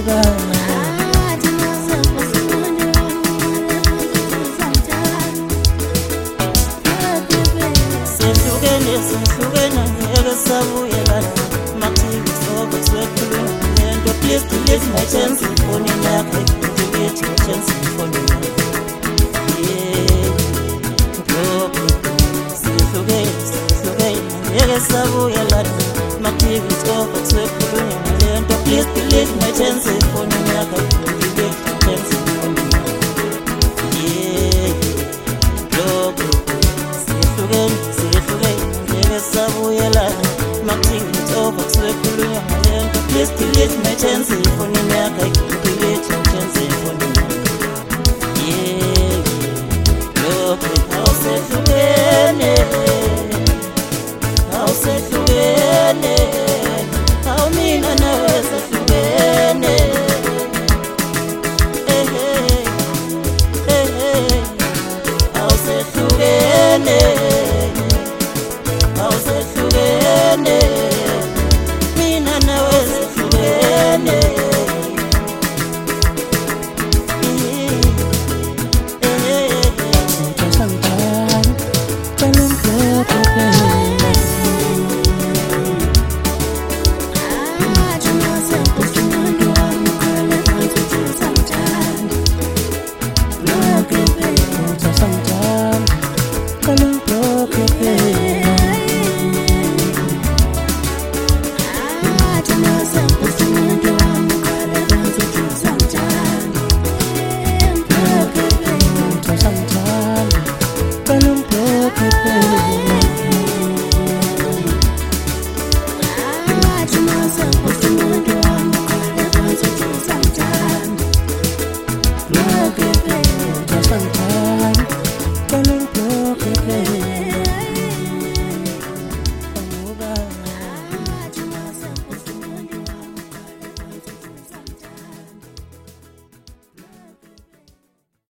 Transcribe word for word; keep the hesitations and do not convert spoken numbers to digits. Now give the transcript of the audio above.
siyahlukana. Sehlukene sehlukene ngeke sabuyelana. Makuthi sobe sikhuluma lento, please delete my chance phone yakho, delete my chance phone yakho. Yeah, sehlukene sehlukene ngeke sabuyelana. Makuthi sobe sikhuluma lento, please delete my chance phone yakho, delete my chance phone yakho. Yeah, sehlukene sehlukene ngeke sabuyelana. Makuthi sobe sikhuluma lento, please delete my chance phone